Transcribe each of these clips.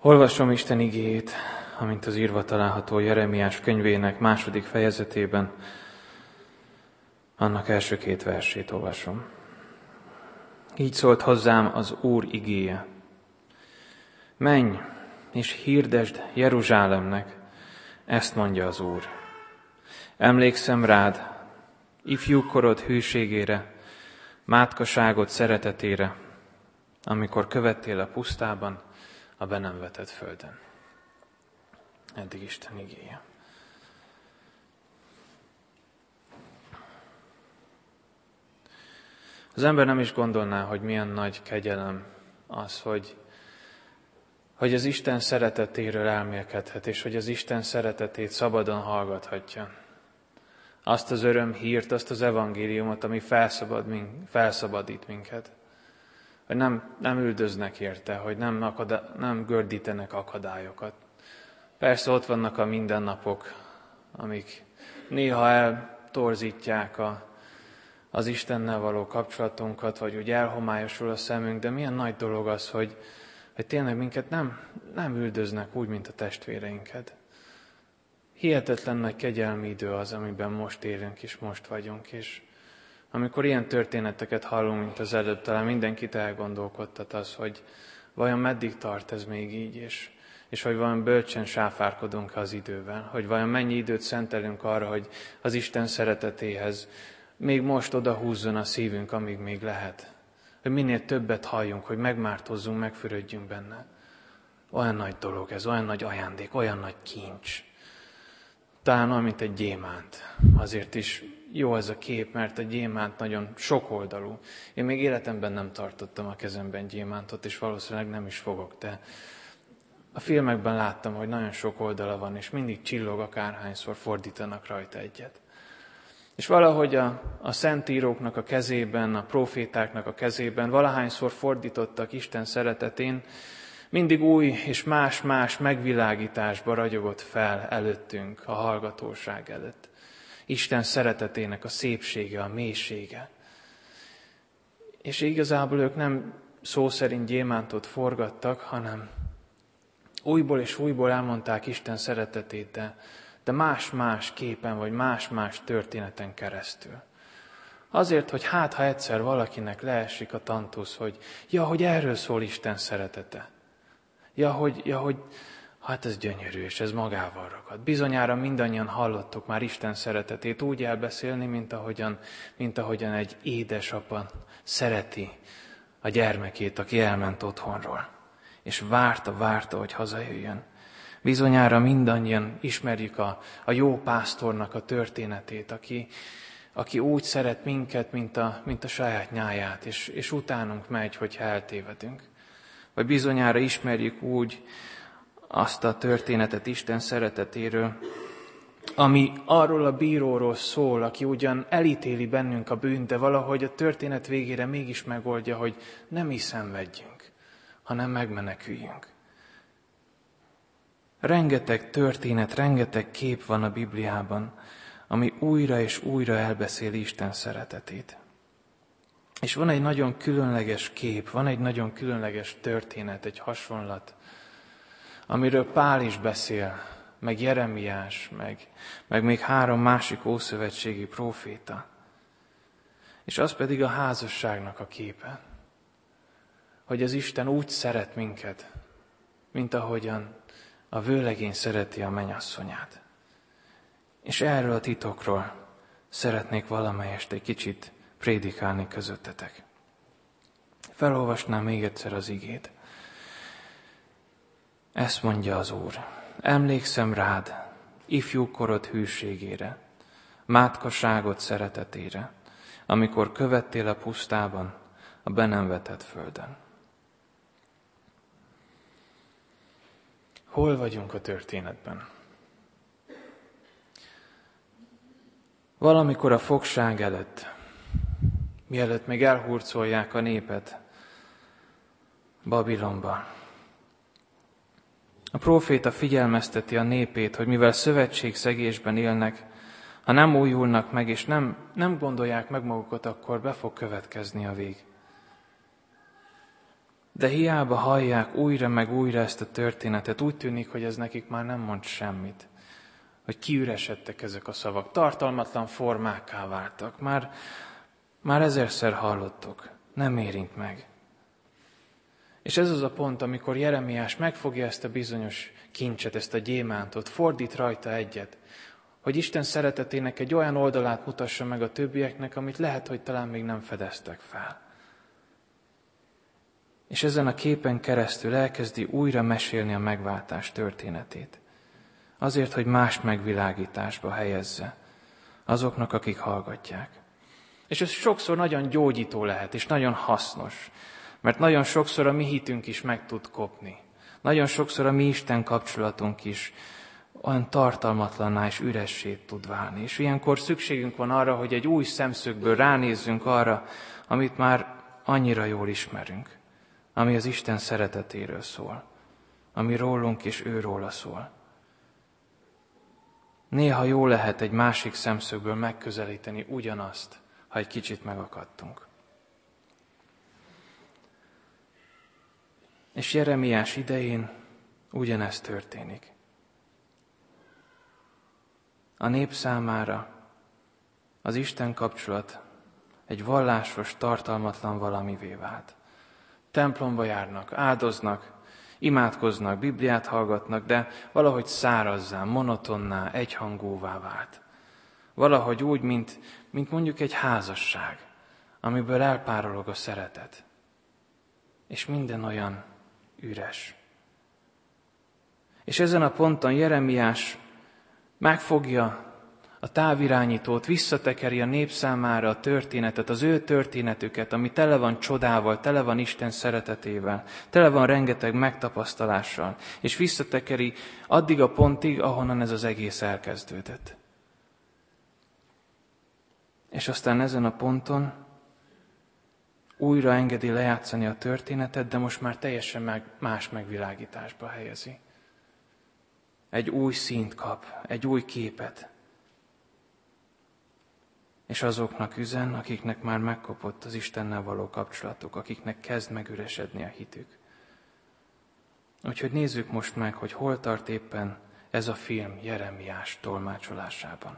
Olvasom Isten igéjét, amint az írva található Jeremiás könyvének 2. fejezetében, annak első 2 versét olvasom. Így szólt hozzám az Úr igéje. Menj, és hirdesd Jeruzsálemnek, ezt mondja az Úr. Emlékszem rád, ifjúkorod hűségére, mátkaságod szeretetére, amikor követtél a pusztában, a be nem vetett földön. Eddig Isten igéje. Az ember nem is gondolná, hogy milyen nagy kegyelem az, hogy az Isten szeretetéről elmélkedhet, és hogy az Isten szeretetét szabadon hallgathatja. Azt az örömhírt, azt az evangéliumot, ami felszabadít minket. Hogy nem üldöznek érte, hogy nem gördítenek akadályokat. Persze ott vannak a mindennapok, amik néha eltorzítják az Istennel való kapcsolatunkat, vagy úgy elhomályosul a szemünk, de milyen nagy dolog az, hogy tényleg minket nem üldöznek úgy, mint a testvéreinket. Hihetetlen nagy kegyelmi idő az, amiben most élünk és most vagyunk, és amikor ilyen történeteket hallunk, mint az előbb, talán mindenkit elgondolkodtat az, hogy vajon meddig tart ez még így, és hogy vajon bölcsen sáfárkodunk az idővel, hogy vajon mennyi időt szentelünk arra, hogy az Isten szeretetéhez még most odahúzzon a szívünk, amíg még lehet. Hogy minél többet halljunk, hogy megmártozzunk, megfürödjünk benne. Olyan nagy dolog ez, olyan nagy ajándék, olyan nagy kincs. Talán olyan, mint egy gyémánt. Azért is jó ez a kép, mert a gyémánt nagyon sokoldalú. Én még életemben nem tartottam a kezemben gyémántot, és valószínűleg nem is fogok, de a filmekben láttam, hogy nagyon sok oldala van, és mindig csillog, akárhányszor fordítanak rajta egyet. És valahogy a szentíróknak a kezében, a profétáknak a kezében, valahányszor fordítottak Isten szeretetén, mindig új és más-más megvilágításba ragyogott fel előttünk, a hallgatóság előtt. Isten szeretetének a szépsége, a mélysége. És igazából ők nem szó szerint gyémántot forgattak, hanem újból és újból elmondták Isten szeretetét, de más-más képen, vagy más-más történeten keresztül. Azért, hogy ha egyszer valakinek leesik a tantusz, hogy erről szól Isten szeretete. hogy hát ez gyönyörű, és ez magával ragad. Bizonyára mindannyian hallottok már Isten szeretetét úgy elbeszélni, mint ahogyan egy édesapa szereti a gyermekét, aki elment otthonról. És várta, hogy hazajöjjön. Bizonyára mindannyian ismerjük a jó pásztornak a történetét, aki úgy szeret minket, mint a saját nyáját, és utánunk megy, hogyha eltévedünk. Vagy bizonyára ismerjük úgy azt a történetet Isten szeretetéről, ami arról a bíróról szól, aki ugyan elítéli bennünk a bűnt, de valahogy a történet végére mégis megoldja, hogy nem is szenvedjünk, hanem megmeneküljünk. Rengeteg történet, rengeteg kép van a Bibliában, ami újra és újra elbeszéli Isten szeretetét. És van egy nagyon különleges kép, van egy nagyon különleges történet, egy hasonlat, amiről Pál is beszél, meg Jeremiás, meg még 3 másik ószövetségi próféta. És az pedig a házasságnak a képe, hogy az Isten úgy szeret minket, mint ahogyan a vőlegény szereti a mennyasszonyát. És erről a titokról szeretnék valamelyest egy kicsit prédikálni közöttetek. Felolvasnám még egyszer az igét. Ezt mondja az Úr. Emlékszem rád, ifjúkorod hűségére, mátkaságod szeretetére, amikor követtél a pusztában, a be nem vetett földön. Hol vagyunk a történetben? Valamikor a fogság előtt, mielőtt még elhurcolják a népet Babilonba. A próféta figyelmezteti a népét, hogy mivel szövetségszegésben élnek, ha nem újulnak meg, és nem gondolják meg magukat, akkor be fog következni a vég. De hiába hallják újra meg újra ezt a történetet, úgy tűnik, hogy ez nekik már nem mond semmit. Hogy kiüresedtek ezek a szavak, tartalmatlan formákká váltak. Már ezerszer hallottuk, nem érint meg. És ez az a pont, amikor Jeremiás megfogja ezt a bizonyos kincset, ezt a gyémántot, fordít rajta egyet, hogy Isten szeretetének egy olyan oldalát mutassa meg a többieknek, amit lehet, hogy talán még nem fedeztek fel. És ezen a képen keresztül elkezdi újra mesélni a megváltás történetét. Azért, hogy más megvilágításba helyezze azoknak, akik hallgatják. És ez sokszor nagyon gyógyító lehet, és nagyon hasznos, mert nagyon sokszor a mi hitünk is meg tud kopni. Nagyon sokszor a mi Isten kapcsolatunk is olyan tartalmatlanná és üressé tud válni. És ilyenkor szükségünk van arra, hogy egy új szemszögből ránézzünk arra, amit már annyira jól ismerünk, ami az Isten szeretetéről szól, ami rólunk és ő róla szól. Néha jó lehet egy másik szemszögből megközelíteni ugyanazt, ha egy kicsit megakadtunk. És Jeremiás idején ugyanezt történik. A nép számára az Isten kapcsolat egy vallásos, tartalmatlan valamivé vált. Templomba járnak, áldoznak, imádkoznak, Bibliát hallgatnak, de valahogy szárazzá, monotonná, egyhangúvá vált. Valahogy úgy, mint mondjuk egy házasság, amiből elpárolog a szeretet. És minden olyan üres. És ezen a ponton Jeremiás megfogja a távirányítót, visszatekeri a nép számára a történetet, az ő történetüket, ami tele van csodával, tele van Isten szeretetével, tele van rengeteg megtapasztalással, és visszatekeri addig a pontig, ahonnan ez az egész elkezdődött. És aztán ezen a ponton újra engedi lejátszani a történetet, de most már teljesen más megvilágításba helyezi. Egy új színt kap, egy új képet. És azoknak üzen, akiknek már megkopott az Istennel való kapcsolatuk, akiknek kezd megüresedni a hitük. Úgyhogy nézzük most meg, hogy hol tart éppen ez a film Jeremiás tolmácsolásában.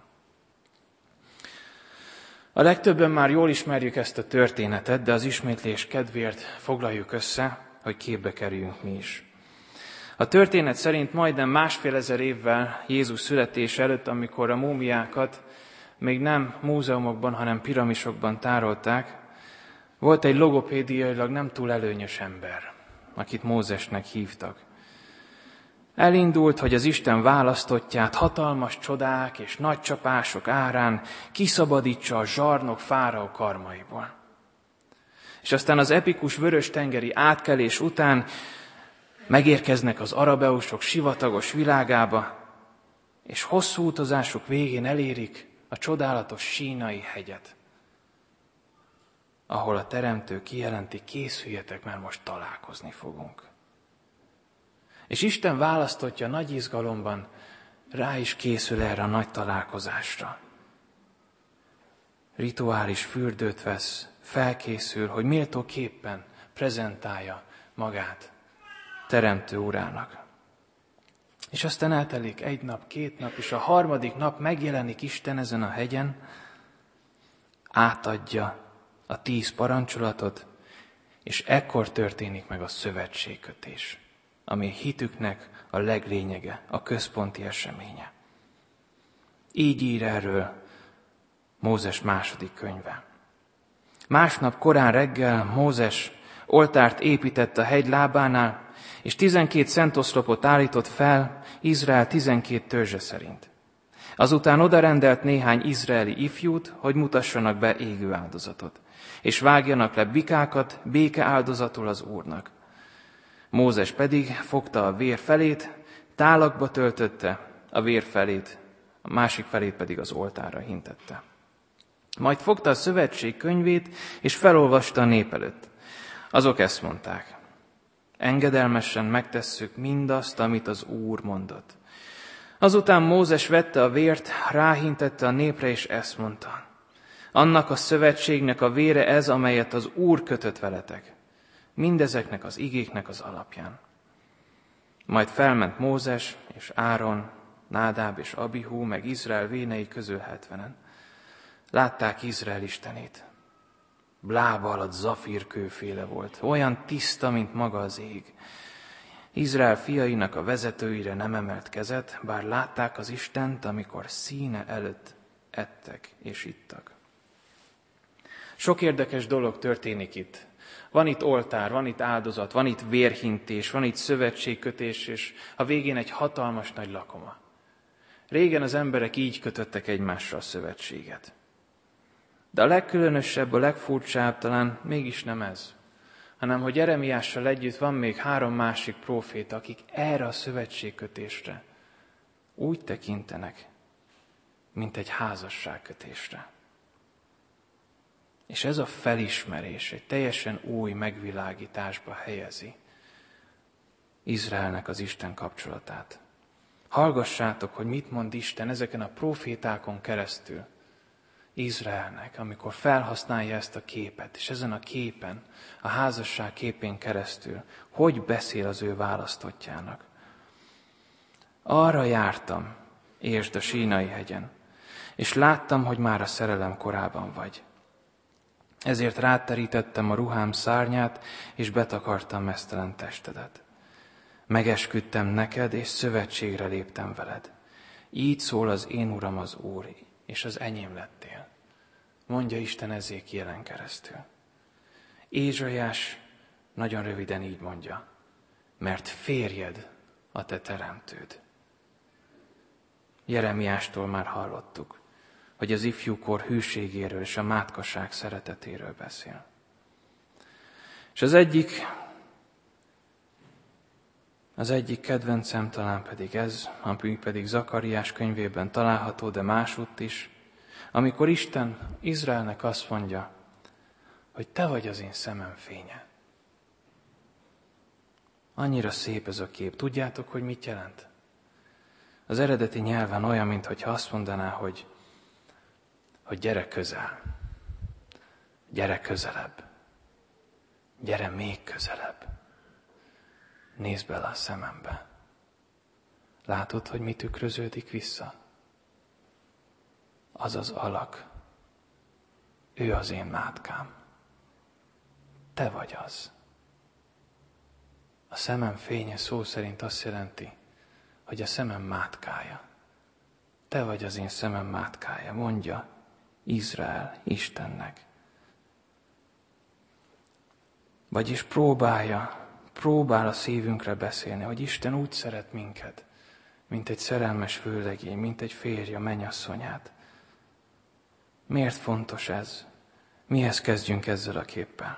A legtöbben már jól ismerjük ezt a történetet, de az ismétlés kedvéért foglaljuk össze, hogy képbe kerüljünk mi is. A történet szerint majdnem 1500 évvel Jézus születése előtt, amikor a múmiákat még nem múzeumokban, hanem piramisokban tárolták, volt egy logopédiailag nem túl előnyös ember, akit Mózesnek hívtak. Elindult, hogy az Isten választottját hatalmas csodák és nagy csapások árán kiszabadítsa a zsarnok fáraó karmaiból. És aztán az epikus vörös-tengeri átkelés után megérkeznek az arabeusok sivatagos világába, és hosszú utazásuk végén elérik a csodálatos Sínai hegyet, ahol a Teremtő kijelenti, készüljetek, mert most találkozni fogunk. És Isten választottja nagy izgalomban, rá is készül erre a nagy találkozásra. Rituális fürdőt vesz, felkészül, hogy méltóképpen prezentálja magát Teremtő Urának. És aztán eltelik 1 nap, 2 nap, és a 3. nap megjelenik Isten ezen a hegyen, átadja a 10 parancsolatot, és ekkor történik meg a szövetségkötés, ami hitüknek a leglényege, a központi eseménye. Így ír erről Mózes 2. könyve. Másnap korán reggel Mózes oltárt épített a hegy lábánál, és 12 szentoszlopot állított fel Izrael 12 törzse szerint. Azután odarendelt néhány izraeli ifjút, hogy mutassanak be égő áldozatot, és vágjanak le bikákat béke áldozatul az Úrnak. Mózes pedig fogta a vér felét, tálakba töltötte, a vér felét, a másik felét pedig az oltárra hintette. Majd fogta a szövetség könyvét, és felolvasta a nép előtt. Azok ezt mondták: engedelmesen megtesszük mindazt, amit az Úr mondott. Azután Mózes vette a vért, ráhintette a népre, és ezt mondta: annak a szövetségnek a vére ez, amelyet az Úr kötött veletek. mindezeknek az igéknek az alapján. Majd felment Mózes és Áron, Nádáb és Abihú, meg Izrael vénei közül 70-en. Látták Izrael istenét. Blába alatt zafírkőféle volt, olyan tiszta, mint maga az ég. Izrael fiainak a vezetőire nem emelt kezet, bár látták az Istent, amikor színe előtt ettek és ittak. Sok érdekes dolog történik itt. Van itt oltár, van itt áldozat, van itt vérhintés, van itt szövetségkötés, és a végén egy hatalmas nagy lakoma. Régen az emberek így kötöttek egymással szövetséget. De a legkülönösebb, a legfurcsább talán mégis nem ez, hanem hogy Jeremiással együtt van még 3 másik próféta, akik erre a szövetségkötésre úgy tekintenek, mint egy házasságkötésre. És ez a felismerés egy teljesen új megvilágításba helyezi Izraelnek az Isten kapcsolatát. Hallgassátok, hogy mit mond Isten ezeken a prófétákon keresztül Izraelnek, amikor felhasználja ezt a képet, és ezen a képen, a házasság képén keresztül, hogy beszél az ő választottjának. Arra jártam, értsd, a Sínai hegyen, és láttam, hogy már a szerelem korában vagy. Ezért ráterítettem a ruhám szárnyát, és betakartam meztelen testedet. Megesküdtem neked, és szövetségre léptem veled. Így szól az én Uram az Úr, és az enyém lettél. Mondja Isten Ezékielen keresztül. Ézsaiás nagyon röviden így mondja, mert férjed a te teremtőd. Jeremiástól már hallottuk, hogy az ifjúkor hűségéről és a mátkaság szeretetéről beszél. És az egyik kedvencem talán pedig ez, ami pedig Zakariás könyvében található, de másutt is, amikor Isten Izraelnek azt mondja, hogy te vagy az én szemem fénye. Annyira szép ez a kép. Tudjátok, hogy mit jelent? Az eredeti nyelven olyan, mintha azt mondaná, hogy gyere közel, gyere közelebb, gyere még közelebb. Nézd bele a szemembe. Látod, hogy mi tükröződik vissza? Az az alak. Ő az én mátkám. Te vagy az. A szemem fénye szó szerint azt jelenti, hogy a szemem mátkája. Te vagy az én szemem mátkája, mondja Izrael Istennek. Vagyis próbál a szívünkre beszélni, hogy Isten úgy szeret minket, mint egy szerelmes vőlegény, mint egy férj a mennyasszonyát. Miért fontos ez? Mihez kezdjünk ezzel a képpel?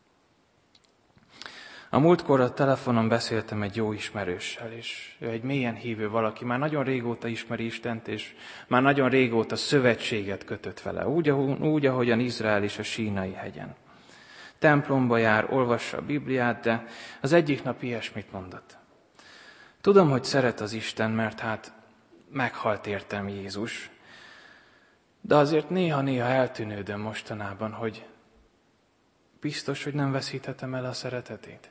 A múltkor a telefonon beszéltem egy jó ismerőssel, és ő egy mélyen hívő valaki, már nagyon régóta ismeri Istent, és már nagyon régóta szövetséget kötött vele, úgy, ahogyan Izrael is a Sínai hegyen. Templomba jár, olvassa a Bibliát, de az egyik nap ilyesmit mondott. Tudom, hogy szeret az Isten, mert hát meghalt értem Jézus, de azért néha-néha eltűnődöm mostanában, hogy biztos, hogy nem veszíthetem el a szeretetét.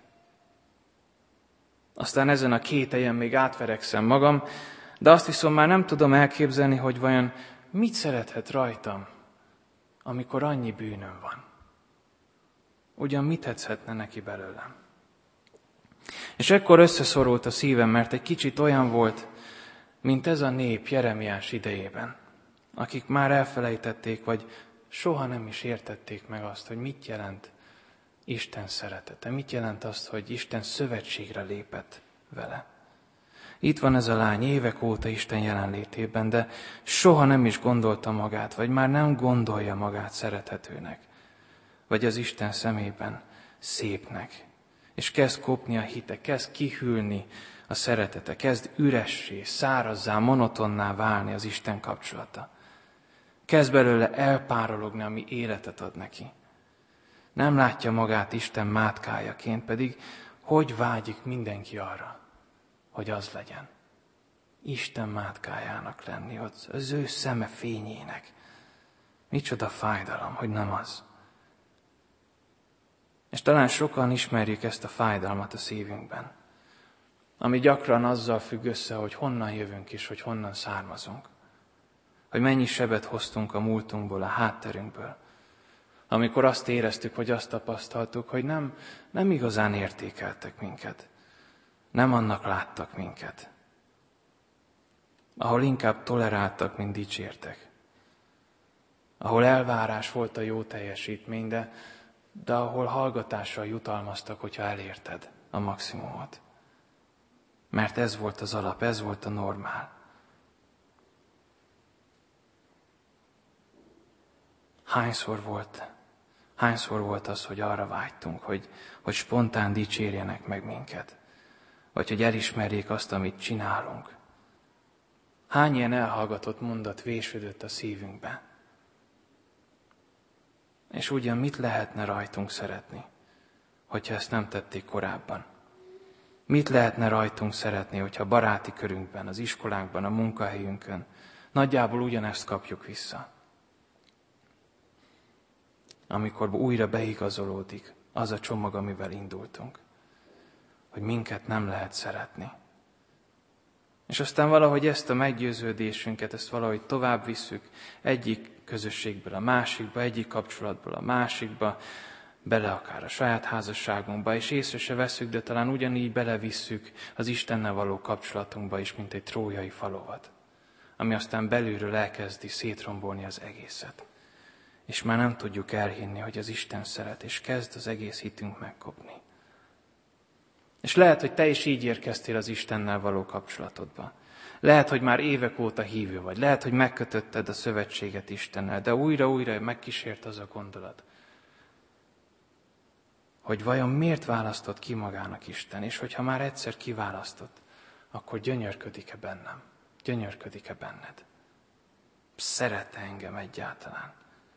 Aztán ezen a kételyen még átverekszem magam, de azt viszont már nem tudom elképzelni, hogy vajon mit szerethet rajtam, amikor annyi bűnöm van. Ugyan mit tetszhetne neki belőlem? És ekkor összeszorult a szívem, mert egy kicsit olyan volt, mint ez a nép Jeremiás idejében, akik már elfelejtették, vagy soha nem is értették meg azt, hogy mit jelent Isten szeretete, mit jelent azt, hogy Isten szövetségre lépett vele. Itt van ez a lány évek óta Isten jelenlétében, de soha nem is gondolta magát, vagy már nem gondolja magát szerethetőnek, vagy az Isten szemében szépnek. És kezd kopni a hite, kezd kihűlni a szeretete, kezd üressé, szárazzá, monotonná válni az Isten kapcsolata. Kezd belőle elpárologni, ami életet ad neki. Nem látja magát Isten mátkájaként, pedig hogy vágyik mindenki arra, hogy az legyen. Isten mátkájának lenni, az ő szeme fényének. Micsoda fájdalom, hogy nem az. És talán sokan ismerjük ezt a fájdalmat a szívünkben, ami gyakran azzal függ össze, hogy honnan jövünk és hogy honnan származunk. Hogy mennyi sebet hoztunk a múltunkból, a hátterünkből. Amikor azt éreztük, vagy azt tapasztaltuk, hogy nem igazán értékeltek minket. Nem annak láttak minket. Ahol inkább toleráltak, mint dicsértek. Ahol elvárás volt a jó teljesítmény, de ahol hallgatással jutalmaztak, hogyha elérted a maximumot. Mert ez volt az alap, ez volt a normál. Hányszor volt az, hogy arra vágytunk, hogy spontán dicsérjenek meg minket, vagy hogy elismerjék azt, amit csinálunk. Hány ilyen elhallgatott mondat vésődött a szívünkbe? És ugyan mit lehetne rajtunk szeretni, hogyha ezt nem tették korábban? Mit lehetne rajtunk szeretni, hogyha baráti körünkben, az iskolánkban, a munkahelyünkön nagyjából ugyanezt kapjuk vissza? Amikor újra beigazolódik az a csomag, amivel indultunk, hogy minket nem lehet szeretni. És aztán valahogy ezt a meggyőződésünket, ezt valahogy tovább visszük egyik közösségből a másikba, egyik kapcsolatból a másikba, bele akár a saját házasságunkba, és észre se veszük, de talán ugyanígy belevisszük az Istennel való kapcsolatunkba is, mint egy trójai falovat, ami aztán belülről elkezdi szétrombolni az egészet. És már nem tudjuk elhinni, hogy az Isten szeret, és kezd az egész hitünk megkopni. És lehet, hogy te is így érkeztél az Istennel való kapcsolatodba. Lehet, hogy már évek óta hívő vagy. Lehet, hogy megkötötted a szövetséget Istennel, de újra-újra megkísért az a gondolat, hogy vajon miért választott ki magának Isten, és hogyha már egyszer kiválasztott, akkor gyönyörködik-e bennem? Gyönyörködik-e benned? Szeret-e engem egyáltalán?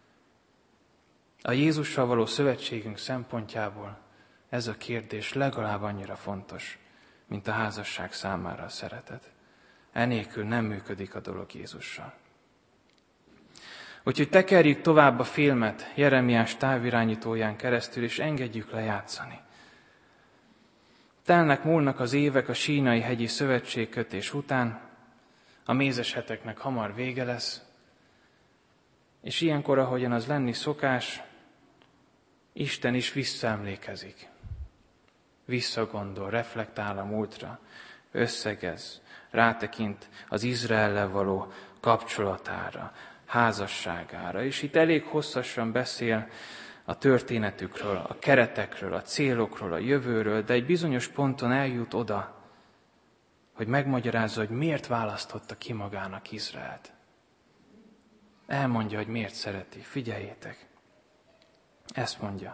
A Jézussal való szövetségünk szempontjából ez a kérdés legalább annyira fontos, mint a házasság számára a szeretet. Enélkül nem működik a dolog Jézussal. Úgyhogy tekerjük tovább a filmet Jeremiás távirányítóján keresztül, és engedjük lejátszani. Múlnak az évek a Sínai hegyi szövetségkötés után, a mézes heteknek hamar vége lesz, és ilyenkor, ahogyan az lenni szokás, Isten is visszaemlékezik, visszagondol, reflektál a múltra, összegez, rátekint az Izraellel való kapcsolatára, házasságára, és itt elég hosszasan beszél a történetükről, a keretekről, a célokról, a jövőről, de egy bizonyos ponton eljut oda, hogy megmagyarázza, hogy miért választotta ki magának Izraelt. Elmondja, hogy miért szereti. Figyeljétek! Ezt mondja.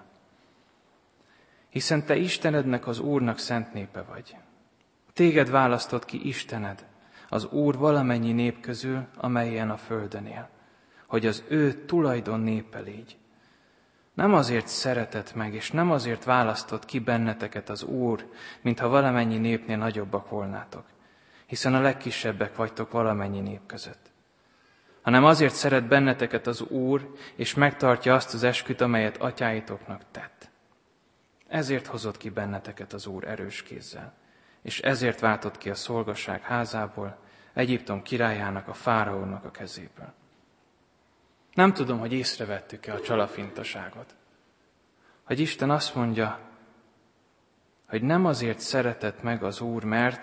Hiszen te Istenednek, az Úrnak szent népe vagy. Téged választott ki Istened, az Úr valamennyi nép közül, amelyen a földön él, hogy az ő tulajdon népe légy. Nem azért szeretett meg, és nem azért választott ki benneteket az Úr, mintha valamennyi népnél nagyobbak volnátok, hiszen a legkisebbek vagytok valamennyi nép között. Hanem azért szeret benneteket az Úr, és megtartja azt az esküt, amelyet atyáitoknak tett. Ezért hozott ki benneteket az Úr erős kézzel, és ezért váltott ki a szolgaság házából, Egyiptom királyának, a fáraónak a kezéből. Nem tudom, hogy észrevettük-e a csalafintaságot. Hogy Isten azt mondja, hogy nem azért szeretett meg az Úr,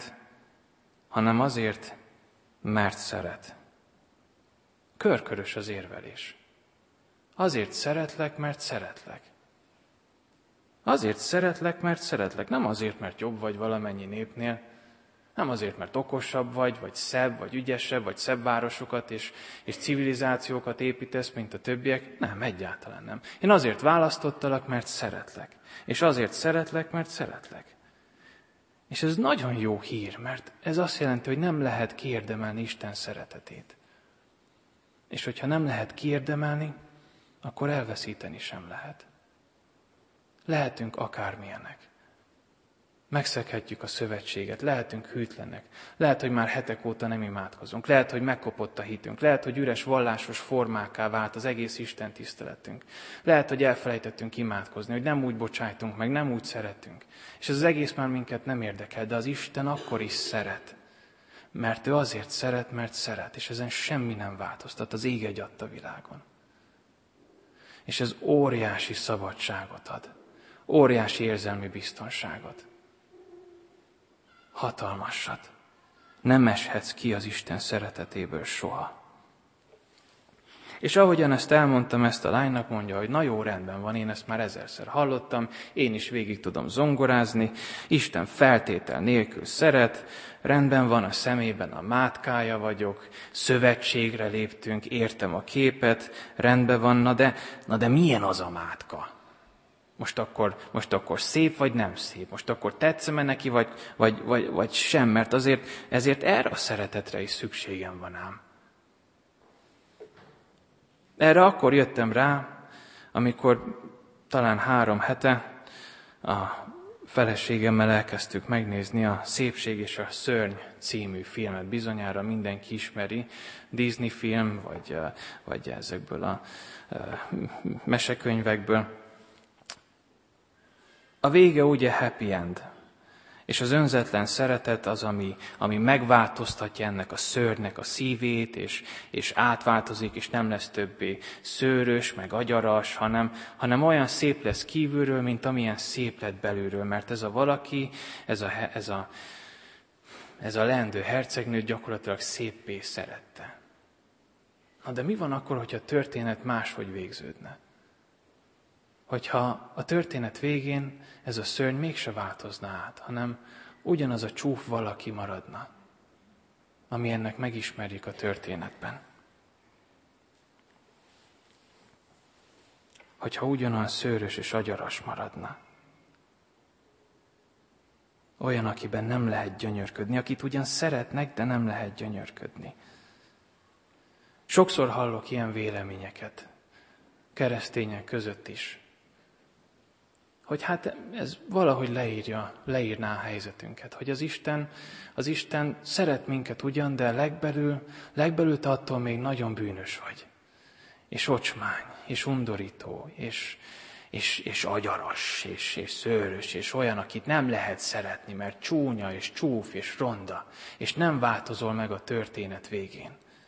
hanem azért, mert szeret. Körkörös az érvelés. Azért szeretlek, mert szeretlek. Azért szeretlek, mert szeretlek. Nem azért, mert jobb vagy valamennyi népnél. Nem azért, mert okosabb vagy szebb, vagy ügyesebb, vagy szebb városokat és civilizációkat építesz, mint a többiek. Nem, egyáltalán nem. Én azért választottalak, mert szeretlek. És azért szeretlek, mert szeretlek. És ez nagyon jó hír, mert ez azt jelenti, hogy nem lehet kiérdemelni Isten szeretetét. És hogyha nem lehet kiérdemelni, akkor elveszíteni sem lehet. Lehetünk akármilyenek. Megszeghetjük a szövetséget, lehetünk hűtlenek, lehet, hogy már hetek óta nem imádkozunk, lehet, hogy megkopott a hitünk, lehet, hogy üres vallásos formákká vált az egész Isten tiszteletünk, lehet, hogy elfelejtettünk imádkozni, hogy nem úgy bocsájtunk meg, nem úgy szeretünk. És ez az egész már minket nem érdekel, de az Isten akkor is szeret. Mert ő azért szeret, mert szeret, és ezen semmi nem változtat, az ég adta világon. És ez óriási szabadságot ad, óriási érzelmi biztonságot. Hatalmasat. Nem eshetsz ki az Isten szeretetéből soha. És ahogyan ezt elmondtam ezt a lánynak, mondja, hogy na jó, rendben van, én ezt már 1000-szer hallottam, én is végig tudom zongorázni, Isten feltétel nélkül szeret, rendben van, a szemében a mátkája vagyok, szövetségre léptünk, értem a képet, rendben van, na de milyen az a mátka? Most akkor szép, vagy nem szép? Most akkor tetszem-e neki, vagy sem? Mert ezért erre a szeretetre is szükségem van ám. Erre akkor jöttem rá, amikor talán 3 hete a feleségemmel elkezdtük megnézni a Szépség és a Szörny című filmet. Bizonyára mindenki ismeri, Disney film, vagy ezekből a mesekönyvekből. A vége ugye happy end, és az önzetlen szeretet az, ami megváltoztatja ennek a szörnynek a szívét, és átváltozik, és nem lesz többé szőrös, meg agyaras, hanem olyan szép lesz kívülről, mint amilyen szép lett belülről, mert ez a valaki, ez a leendő hercegnőt gyakorlatilag széppé szerette. Na de mi van akkor, hogyha a történet máshogy végződne? Hogyha a történet végén ez a szörny mégse változna át, hanem ugyanaz a csúf valaki maradna, ami ennek megismerjük a történetben. Hogyha ugyanolyan szőrös és agyaras maradna. Olyan, akiben nem lehet gyönyörködni, akit ugyan szeretnek, de nem lehet gyönyörködni. Sokszor hallok ilyen véleményeket, keresztények között is, hogy hát ez valahogy leírná a helyzetünket, hogy az Isten szeret minket ugyan, de legbelül te attól még nagyon bűnös vagy. És ocsmány, és undorító, és agyaras, és szőrös, és olyan, akit nem lehet szeretni, mert csúnya, és csúf, és ronda, és nem változol meg a történet végén.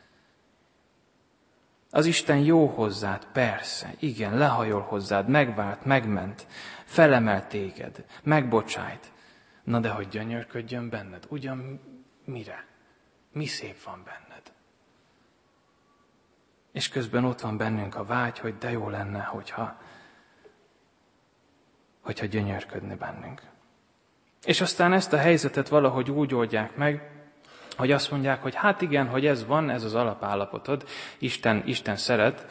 Az Isten jó hozzád, persze, igen, lehajol hozzád, megvált, megment, felemel téged, megbocsájt. Na de hogy gyönyörködjön benned, ugyan mire? Mi szép van benned? És közben ott van bennünk a vágy, hogy de jó lenne, hogyha gyönyörködne bennünk. És aztán ezt a helyzetet valahogy úgy oldják meg, hogy azt mondják, hogy hát igen, hogy ez van, ez az alapállapotod, Isten szeret,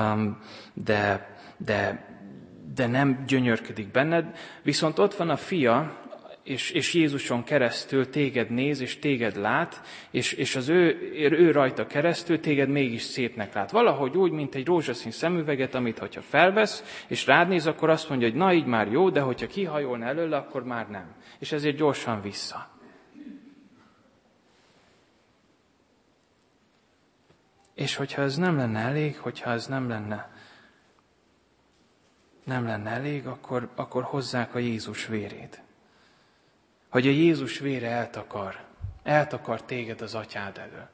de nem gyönyörködik benned, viszont ott van a fia, és Jézuson keresztül téged néz, és téged lát, és az ő rajta keresztül téged mégis szépnek lát. Valahogy úgy, mint egy rózsaszín szemüveget, amit hogyha felvesz, és rád néz, akkor azt mondja, hogy na így már jó, de hogyha kihajolna előle, akkor már nem. És ezért gyorsan vissza. És hogyha ez nem lenne elég, nem lenne elég, akkor hozzák a Jézus vérét. Hogy a Jézus vére eltakar téged az atyád elől.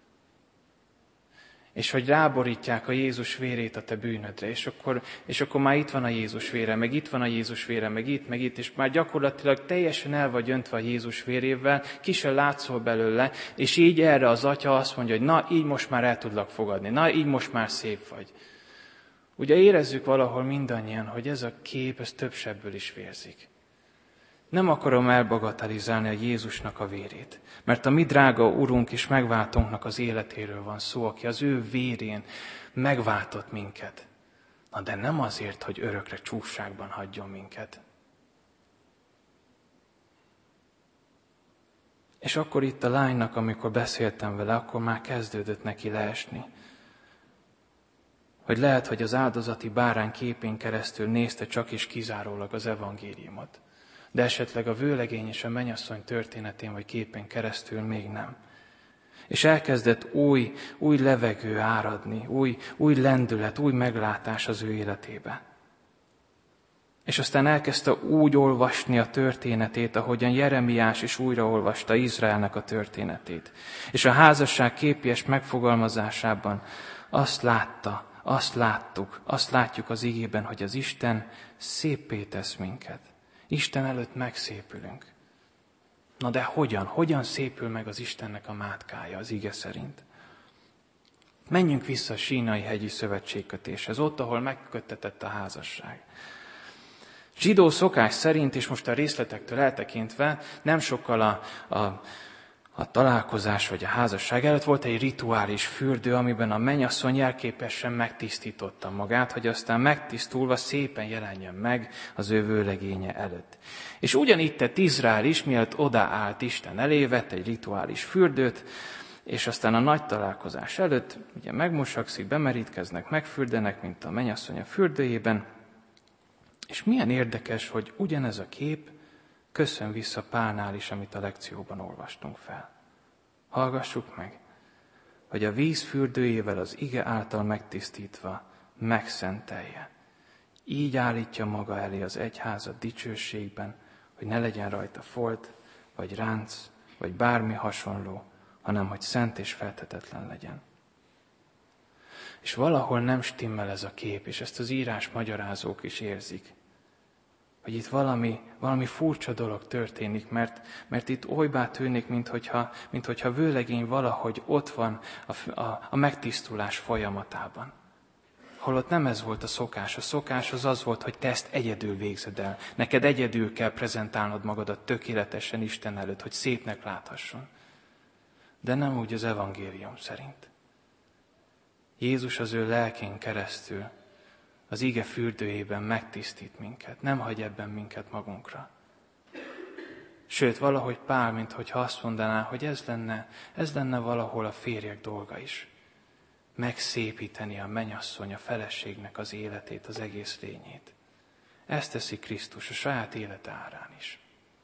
És hogy ráborítják a Jézus vérét a te bűnödre, és akkor már itt van a Jézus vére, meg itt van a Jézus vére, meg itt, és már gyakorlatilag teljesen el vagy öntve a Jézus vérével, ki sem látszol belőle, és így erre az atya azt mondja, hogy na, így most már el tudlak fogadni, na, így most már szép vagy. Ugye érezzük valahol mindannyian, hogy ez a kép, ez több sebből is vérzik. Nem akarom elbagatelizálni a Jézusnak a vérét, mert a mi drága Urunk és megváltónknak az életéről van szó, aki az ő vérén megváltott minket. Na de nem azért, hogy örökre csúfságban hagyjon minket. És akkor itt a lánynak, amikor beszéltem vele, akkor már kezdődött neki leesni. Hogy lehet, hogy az áldozati bárány képén keresztül nézte csak is kizárólag az evangéliumot. de esetleg a vőlegény és a mennyasszony történetén vagy képén keresztül még nem. És elkezdett új levegő áradni, új lendület, új meglátás az ő életébe. És aztán elkezdte úgy olvasni a történetét, ahogyan Jeremiás is újraolvasta Izraelnek a történetét. És a házasság képies megfogalmazásában azt láttuk, azt látjuk az igében, hogy az Isten széppé tesz minket. Isten előtt megszépülünk. Na de hogyan? Hogyan szépül meg az Istennek a mátkája az ige szerint? Menjünk vissza a Sínai hegyi szövetségkötéshez, ott, ahol megköttetett a házasság. Zsidó szokás szerint, és most a részletektől eltekintve, nem sokkal a találkozás vagy a házasság előtt volt egy rituális fürdő, amiben a mennyasszony jelképesen megtisztította magát, hogy aztán megtisztulva szépen jelenjen meg az ő vőlegénye előtt. És ugyanígy tett Izrael is, mielőtt odaállt Isten elé, vett egy rituális fürdőt, és aztán a nagy találkozás előtt ugye megmosakszik, bemerítkeznek, megfürdenek, mint a mennyasszony a fürdőjében. És milyen érdekes, hogy ugyanez a kép köszön vissza Pálnál is, amit a lekcióban olvastunk fel. Hallgassuk meg, hogy a víz fürdőjével az ige által megtisztítva megszentelje. Így állítja maga elé az egyházat dicsőségben, hogy ne legyen rajta folt, vagy ránc, vagy bármi hasonló, hanem hogy szent és feltetetlen legyen. És valahol nem stimmel ez a kép, és ezt az írás magyarázók is érzik, hogy itt valami furcsa dolog történik, mert itt olybá tűnik, minthogyha vőlegény valahogy ott van a megtisztulás folyamatában. Holott nem ez volt a szokás. A szokás az volt, hogy te ezt egyedül végzed el. Neked egyedül kell prezentálnod magadat tökéletesen Isten előtt, hogy szépnek láthasson. De nem úgy az evangélium szerint. Jézus az ő lelkén keresztül az ige fürdőjében megtisztít minket, nem hagy ebben minket magunkra. Sőt, valahogy Pál, minthogyha azt mondaná, hogy ez lenne valahol a férjek dolga is. Megszépíteni a mennyasszony, a feleségnek az életét, az egész lényét. Ezt teszi Krisztus a saját élete árán is.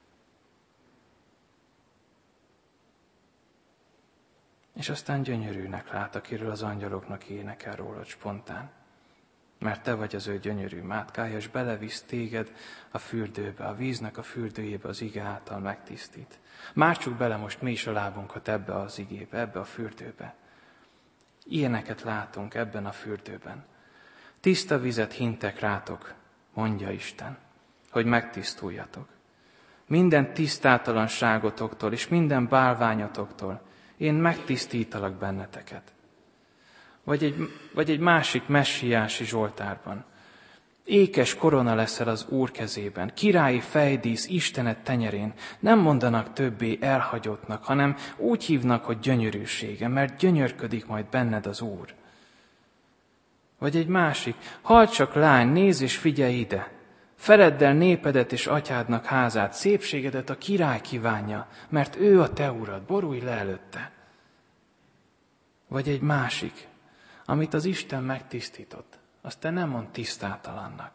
És aztán gyönyörűnek lát, akiről az angyaloknak énekel rólad spontán. Mert te vagy az ő gyönyörű mátkája, és belevisz téged a fürdőbe, a víznek a fürdőjébe az ige által megtisztít. Mártsuk bele most mi is a lábunkat ebbe az igébe, ebbe a fürdőbe. Ilyeneket látunk ebben a fürdőben. Tiszta vizet hintek rátok, mondja Isten, hogy megtisztuljatok. Minden tisztátalanságotoktól és minden bálványotoktól én megtisztítalak benneteket. Vagy egy másik messiási zsoltárban. Ékes korona leszel az Úr kezében, királyi fejdísz Istenet tenyerén. Nem mondanak többé elhagyottnak, hanem úgy hívnak, hogy gyönyörűsége, mert gyönyörködik majd benned az Úr. Vagy egy másik, halld csak lány, nézz és figyelj ide. Feledd el népedet és atyádnak házát, szépségedet a király kívánja, mert ő a te urad, borulj le előtte. Vagy egy másik, amit az Isten megtisztított, azt te nem mondd tisztátalannak.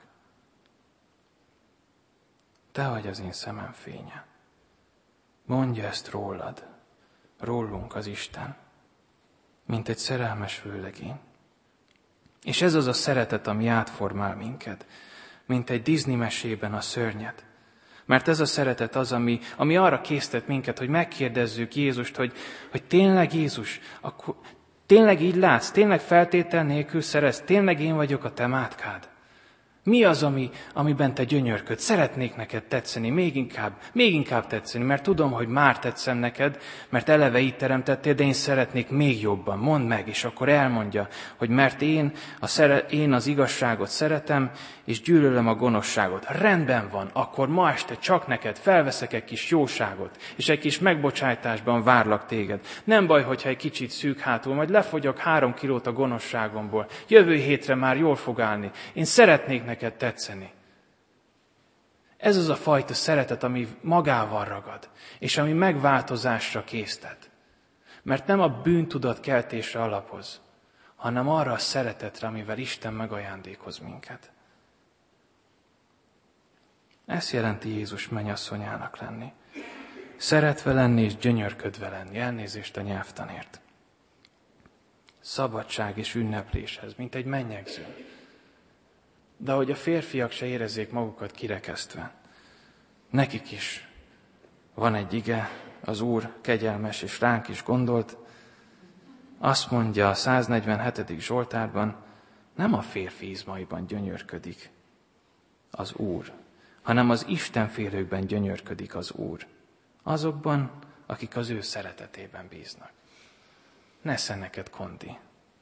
Te vagy az én szemem fénye. Mondja ezt rólunk az Isten, mint egy szerelmes vőlegény. És ez az a szeretet, ami átformál minket, mint egy Disney mesében a szörnyet. Mert ez a szeretet az, ami arra késztet minket, hogy megkérdezzük Jézust, hogy tényleg Jézus, akkor tényleg így látsz, tényleg feltétel nélkül szeretsz, tényleg én vagyok a te mátkád. Mi az, amiben te gyönyörködsz? Szeretnék neked tetszeni, még inkább tetszeni, mert tudom, hogy már tetszem neked, mert eleve így teremtettél, de én szeretnék még jobban. Mondd meg, és akkor elmondja, hogy mert én az igazságot szeretem, és gyűlölöm a gonoszságot. Rendben van, akkor ma este csak neked felveszek egy kis jóságot, és egy kis megbocsájtásban várlak téged. Nem baj, hogyha egy kicsit szűk hátul, majd lefogyok 3 kilót a gonoszságomból. Jövő hétre már jól fog állni. Én szeretnék neked tetszeni. Ez az a fajta szeretet, ami magával ragad, és ami megváltozásra késztet. Mert nem a bűntudatkeltésre alapoz, hanem arra a szeretetre, amivel Isten megajándékoz minket. Ezt jelenti Jézus mennyasszonyának lenni. Szeretve lenni és gyönyörködve lenni. Elnézést a nyelvtanért. Szabadság és ünnepléshez, mint egy mennyegző. De ahogy a férfiak se érezzék magukat kirekesztve, nekik is van egy ige, az Úr kegyelmes és ránk is gondolt. Azt mondja a 147. Zsoltárban, nem a férfi izmaiban gyönyörködik az Úr, hanem az Istenfélőkben gyönyörködik az Úr. Azokban, akik az ő szeretetében bíznak. Nesze neked, Kondi.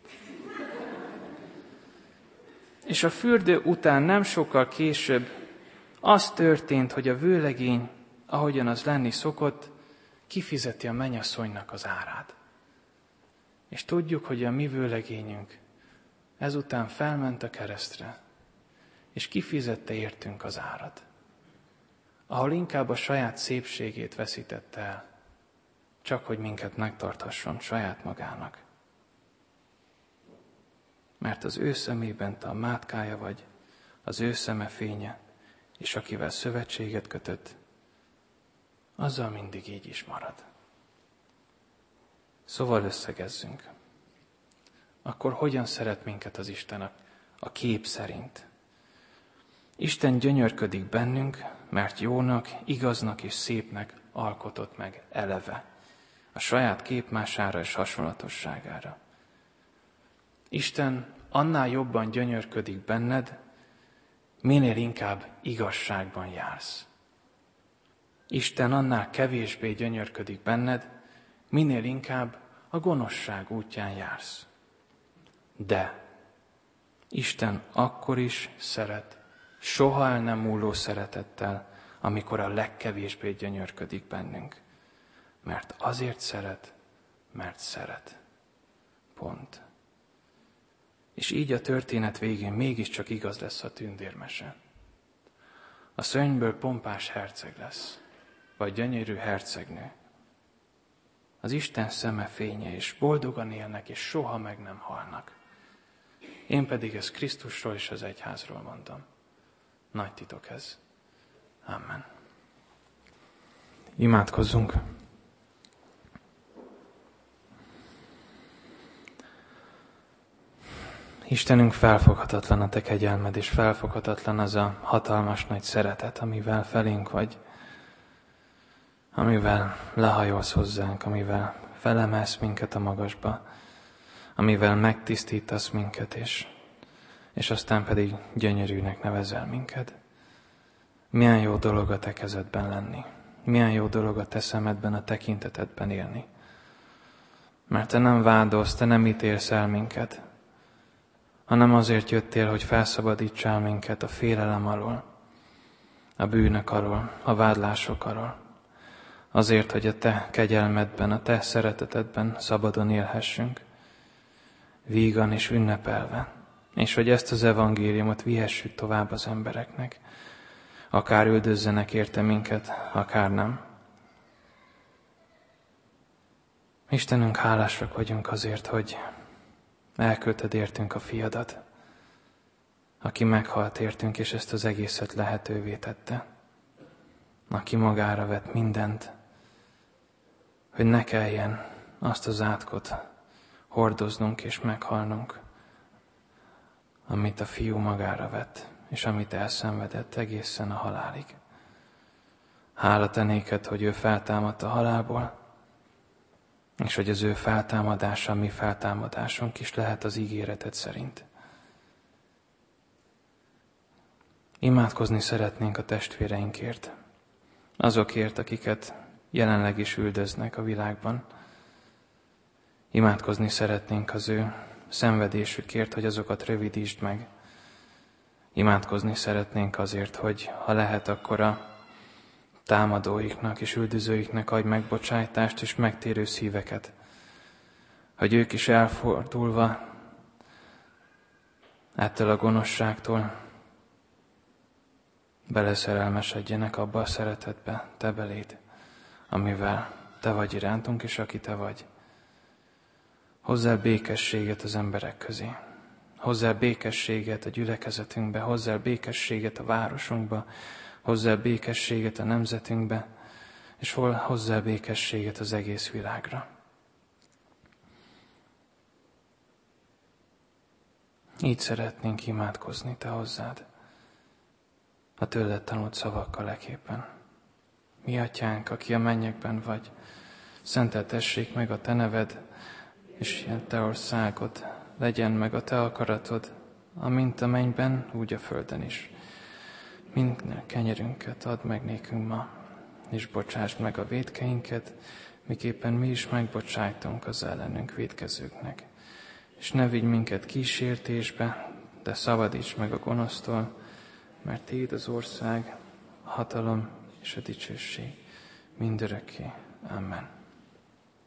És a fürdő után nem sokkal később az történt, hogy a vőlegény, ahogyan az lenni szokott, kifizeti a mennyasszonynak az árát. És tudjuk, hogy a mi vőlegényünk ezután felment a keresztre, és kifizette értünk az árat. Ahol inkább a saját szépségét veszítette el, csak hogy minket megtarthasson saját magának. Mert az ő szemében te a mátkája vagy, az ő szeme fénye, és akivel szövetséget kötött, azzal mindig így is marad. Szóval összegezzünk. Akkor hogyan szeret minket az Isten a kép szerint? Isten gyönyörködik bennünk, mert jónak, igaznak és szépnek alkotott meg eleve, a saját képmására és hasonlatosságára. Isten annál jobban gyönyörködik benned, minél inkább igazságban jársz. Isten annál kevésbé gyönyörködik benned, minél inkább a gonoszság útján jársz. De Isten akkor is szeret, soha el nem múló szeretettel, amikor a legkevésbé gyönyörködik bennünk. Mert azért szeret, mert szeret. Pont. És így a történet végén mégiscsak igaz lesz a tündérmese. A szörnyből pompás herceg lesz, vagy gyönyörű hercegnő. Az Isten szeme fénye, és boldogan élnek, és soha meg nem halnak. Én pedig ezt Krisztusról és az egyházról mondom. Nagy titok ez. Amen. Imádkozzunk. Istenünk, felfoghatatlan a te kegyelmed, és felfoghatatlan az a hatalmas nagy szeretet, amivel felénk vagy, amivel lehajolsz hozzánk, amivel felemelsz minket a magasba, amivel megtisztítasz minket, és aztán pedig gyönyörűnek nevezel minket. Milyen jó dolog a te kezedben lenni, milyen jó dolog a te szemedben, a tekintetedben élni. Mert te nem vádolsz, te nem ítélsz el minket, hanem azért jöttél, hogy felszabadítsál minket a félelem alól, a bűnök alól, a vádlások alól. Azért, hogy a te kegyelmedben, a te szeretetedben szabadon élhessünk, vígan és ünnepelve, és hogy ezt az evangéliumot vihessük tovább az embereknek, akár üldözzenek érte minket, akár nem. Istenünk, hálásak vagyunk azért, hogy elküldted értünk a fiadat, aki meghalt értünk, és ezt az egészet lehetővé tette, aki magára vett mindent, hogy ne kelljen azt az átkot hordoznunk és meghalnunk, amit a fiú magára vett, és amit elszenvedett egészen a halálig. Hála te néked, hogy ő feltámadt a halálból, és hogy az ő feltámadása, a mi feltámadásunk is lehet az ígéreted szerint. Imádkozni szeretnénk a testvéreinkért, azokért, akiket jelenleg is üldöznek a világban. Imádkozni szeretnénk az ő szenvedésükért, hogy azokat rövidítsd meg. Imádkozni szeretnénk azért, hogy ha lehet, akkor a támadóiknak és üldözőiknek adj megbocsájtást és megtérő szíveket, hogy ők is elfordulva ettől a gonoszságtól beleszerelmesedjenek abba a szeretetbe, te beléd, amivel te vagy irántunk, és aki te vagy. Hozzá békességet az emberek közé, hozzá békességet a gyülekezetünkbe, hozzá békességet a városunkba, Hozz el békességet a nemzetünkbe, és hozz el békességet az egész világra. Így szeretnénk imádkozni Te hozzád, a tőled tanult szavakkal eképpen. Mi Atyánk, aki a mennyekben vagy, szenteltessék meg a Te neved, és Te országod, legyen meg a Te akaratod, amint a mennyben, úgy a földön is. Minden kenyerünket add meg nékünk ma, és bocsásd meg a vétkeinket, miképpen mi is megbocsájtunk az ellenünk vétkezőknek. És ne vigy minket kísértésbe, de szabadíts meg a gonosztól, mert Tiéd az ország, a hatalom és a dicsőség mindörökké. Amen.